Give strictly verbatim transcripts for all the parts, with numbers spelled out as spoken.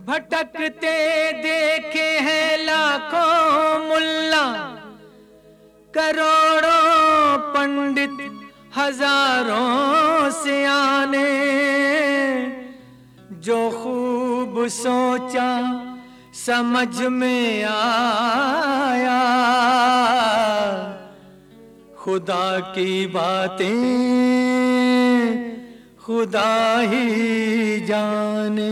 भटकते देखे हैं लाखों मुल्ला, करोड़ों पंडित, हजारों सियाने। जो खूब सोचा समझ में आया, खुदा की बातें खुदा ही जाने।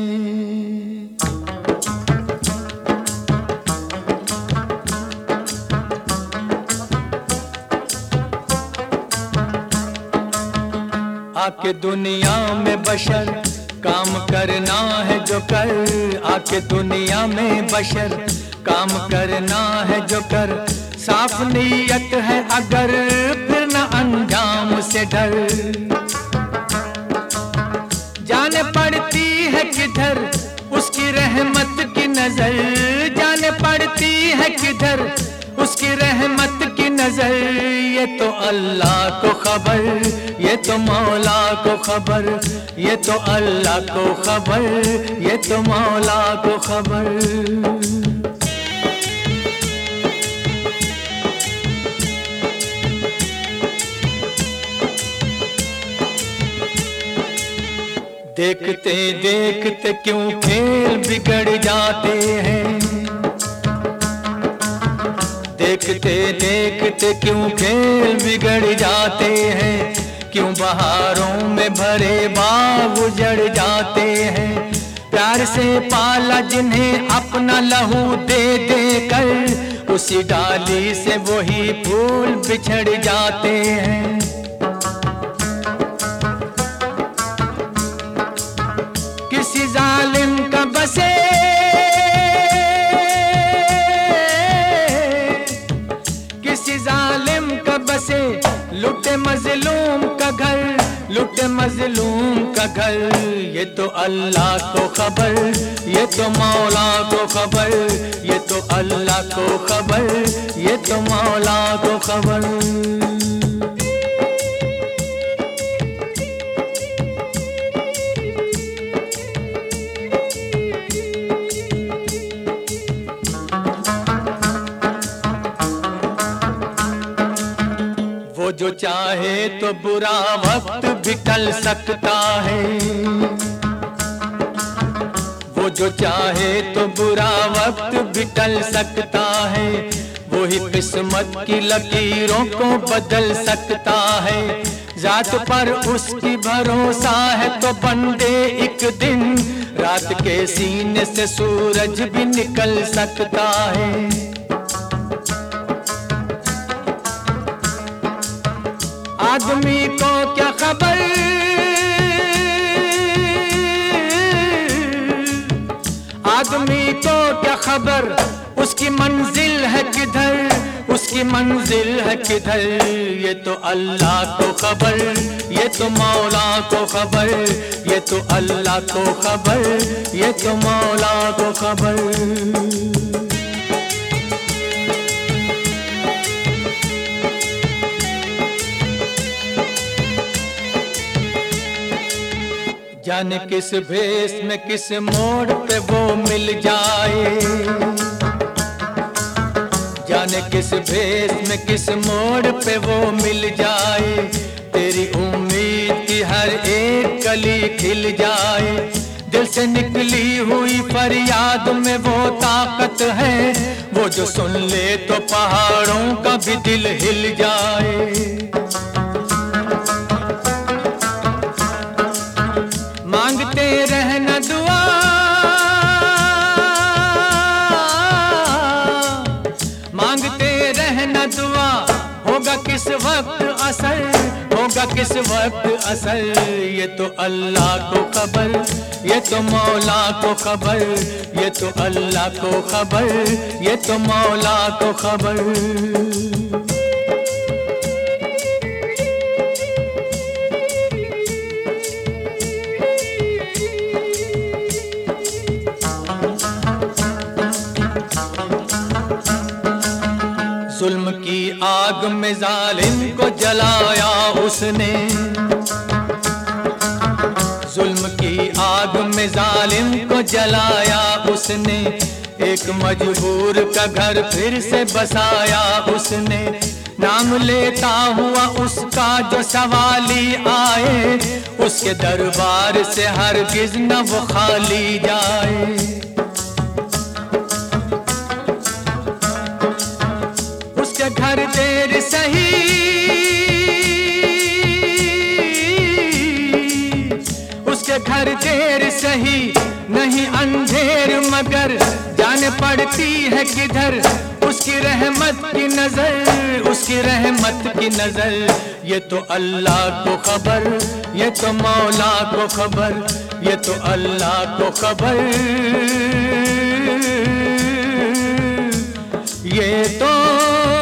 आके दुनिया में बशर काम करना है जो कर, आके दुनिया में बशर काम करना है जो कर। साफ नीयत है अगर फिर न अंजाम से डर। जाने पड़ती है किधर उसकी रहमत की नजर, जाने पड़ती है किधर उसकी रहमत की नजर। ये तो अल्लाह को खबर, ये तो मौला को खबर, ये तो अल्लाह को खबर, ये तो मौला को खबर। देखते देखते क्यों खेल बिगड़ जाते हैं, देखते देखते क्यों खेल बिगड़ जाते हैं। क्यों बहारों में भरे बाग उजड़ जाते हैं। प्यार से पाला जिन्हें अपना लहू दे दे कर, उसी डाली से वही फूल बिछड़ जाते हैं। किसी जालिम का बसे जालिम का बसे, लुटे मजलूम का घर, लुटे मजलूम का घर। ये तो अल्लाह को खबर, ये तो मौला को खबर, ये तो अल्लाह को खबर, ये तो मौला को खबर। जो चाहे तो बुरा वक्त भी टल सकता है, वो जो चाहे तो बुरा वक्त भी टल सकता है। वो ही किस्मत की लकीरों को बदल सकता है। जात पर उसकी भरोसा है तो बंदे एक दिन रात के सीने से सूरज भी निकल सकता है। आदमी को क्या खबर, आदमी को क्या खबर उसकी मंजिल है किधर, उसकी मंजिल है किधर। ये तो अल्लाह को खबर, ये तो मौला को खबर, ये तो अल्लाह को खबर, ये तो मौला को खबर। जाने किस भेष में किस मोड़ पे वो मिल जाए, जाने किस भेष में किस मोड़ पे वो मिल जाए। तेरी उम्मीद की हर एक कली खिल जाए। दिल से निकली हुई फरियाद में वो ताकत है, वो जो सुन ले तो पहाड़ों का भी दिल हिल जाए। मांगते रहना दुआ, मांगते रहना दुआ, होगा किस वक्त असर, होगा किस वक्त असर। ये तो अल्लाह को खबर, ये तो मौला को खबर, ये तो अल्लाह को खबर, ये तो मौला को खबर। जुल्म की आग में जालिम को जलाया उसने, जुल्म की आग में जालिम को जलाया उसने, एक मजबूर का घर फिर से बसाया उसने। नाम लेता हुआ उसका जो सवाली आए, उसके दरबार से हरगिज न वो खाली जाए। उसके घर देर सही, उसके घर देर सही नहीं अंधेर, मगर जान पड़ती है किधर उसकी रहमत की नजर, उसकी रहमत की नजर। ये तो अल्लाह को खबर, ये तो मौला को खबर, ये तो अल्लाह को खबर, ये तो